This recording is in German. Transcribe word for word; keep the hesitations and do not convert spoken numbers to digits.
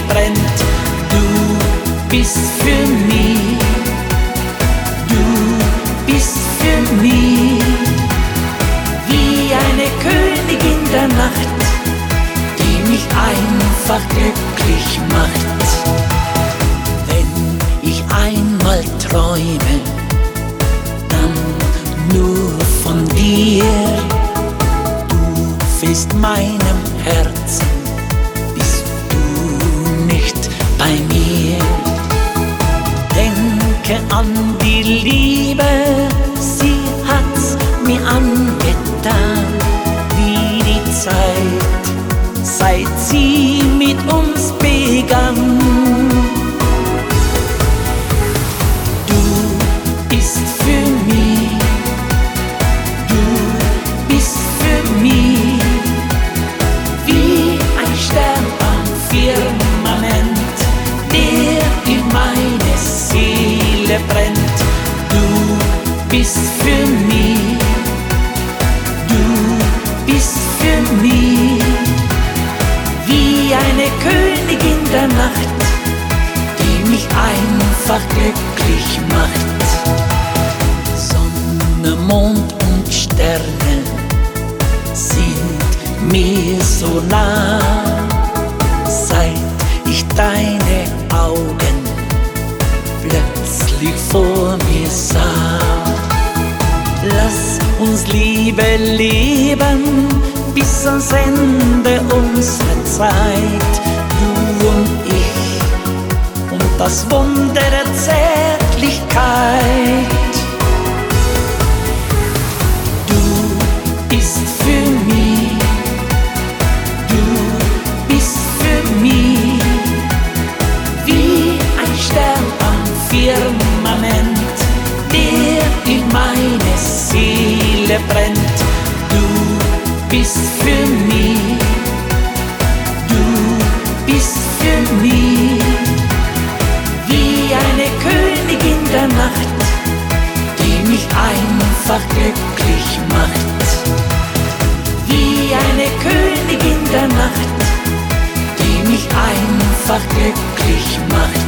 brennt. Du bist für mich, du bist für mich wie eine Königin der Nacht, die mich einfach glücklich macht. Wenn ich einmal träume, dann nur von dir. Du fehlst meinem Herzen, bist du nicht bei mir. Denke an die Liebe, sie hat's mir angetan, wie die Zeit, seit sie mit uns begann. Du bist für mich, du bist für mich wie ein Stern am Firmament, der in meine Seele brennt. Du bist für mich, du bist für mich wie eine Königin der Nacht, die mich einfach glücklich macht. Sonne, Mond und Sterne sind mir so nah, seit ich deine Augen plötzlich vor mir sah. Lass uns Liebe leben bis ans Ende unserer Zeit, du und ich und das Wunder der Zärtlichkeit. Du bist für mich, du bist für mich wie ein Stern am Firmament, der in meine Seele brennt. Du bist für mich, du bist für mich wie eine Königin der Nacht, die mich einfach glücklich macht. Wie eine Königin der Nacht, die mich einfach glücklich macht.